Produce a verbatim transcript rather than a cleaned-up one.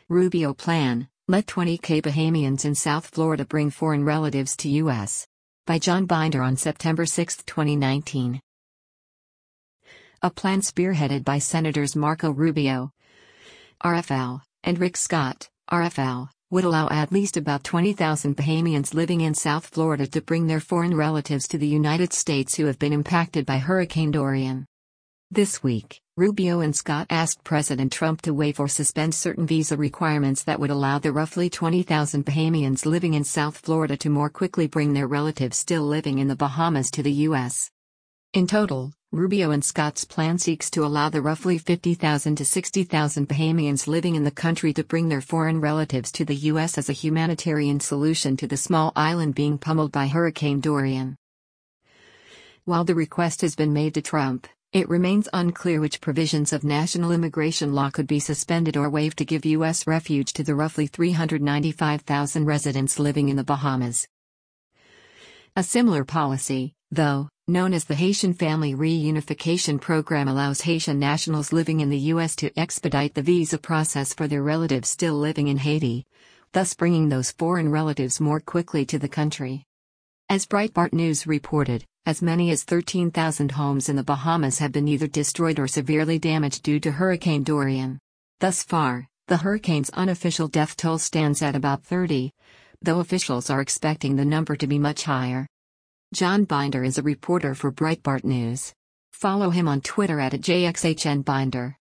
Rubio plan, let twenty K Bahamians in South Florida bring foreign relatives to U S By John Binder on September sixth, twenty nineteen. A plan spearheaded by Senators Marco Rubio, R F L, and Rick Scott, R F L, would allow at least about twenty thousand Bahamians living in South Florida to bring their foreign relatives to the United States who have been impacted by Hurricane Dorian. This week, Rubio and Scott asked President Trump to waive or suspend certain visa requirements that would allow the roughly twenty thousand Bahamians living in South Florida to more quickly bring their relatives still living in the Bahamas to the U S In total, Rubio and Scott's plan seeks to allow the roughly fifty thousand to sixty thousand Bahamians living in the country to bring their foreign relatives to the U S as a humanitarian solution to the small island being pummeled by Hurricane Dorian. While the request has been made to Trump, it remains unclear which provisions of national immigration law could be suspended or waived to give U S refuge to the roughly three hundred ninety-five thousand residents living in the Bahamas. A similar policy, though, known as the Haitian Family Reunification Program, allows Haitian nationals living in the U S to expedite the visa process for their relatives still living in Haiti, thus bringing those foreign relatives more quickly to the country. As Breitbart News reported, as many as thirteen thousand homes in the Bahamas have been either destroyed or severely damaged due to Hurricane Dorian. Thus far, the hurricane's unofficial death toll stands at about thirty, though officials are expecting the number to be much higher. John Binder is a reporter for Breitbart News. Follow him on Twitter at J X H N Binder.